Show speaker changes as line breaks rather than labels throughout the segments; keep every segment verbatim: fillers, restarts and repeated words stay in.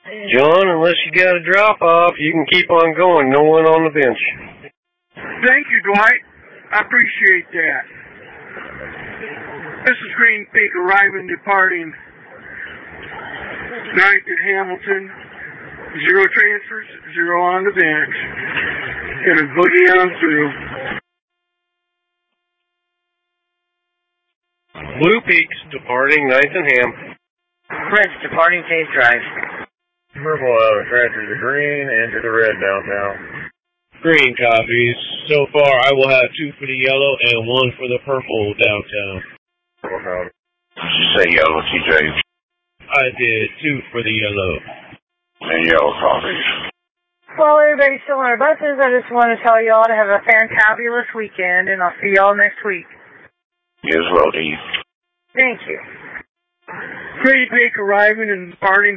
John, unless you got a drop-off, you can keep on going. No one on the bench.
Thank you, Dwight. I appreciate that. This is Green Peak arriving, departing. Ninth at Hamilton. Zero transfers, zero on the bench. Gonna boogie on through.
Blue Peaks departing Ninth and Ham.
French departing Chase Drive.
Purple out of Tractor to Green and to the red downtown.
Green copies. So far, I will have two for the yellow and one for the purple downtown.
Did
you say yellow, T J?
I did two for the yellow.
And yellow copies.
Well, everybody's still on our buses. I just want to tell you all to have a fantabulous weekend, and I'll see y'all next week.
You as well, D.
Thank you.
Green Peak arriving and departing.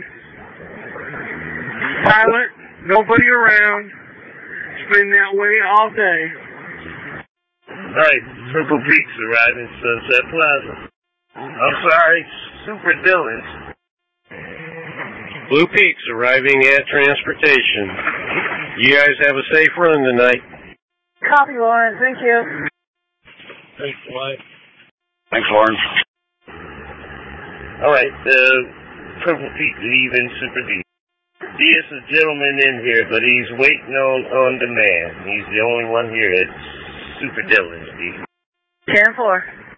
Silent, nobody around. It's been that way all day.
Right, Purple Peaks arriving Sunset Plaza. I'm sorry, Super Dillons.
Blue Peaks arriving at transportation. You guys have a safe run tonight.
Copy, Lawrence. Thank you.
Thanks, Dwight.
Thanks, Lawrence.
All right, uh, Purple Peaks leaving Super D. There's a gentleman in here, but he's waiting on on demand. He's the only one here at Super Dillons, D.
ten four.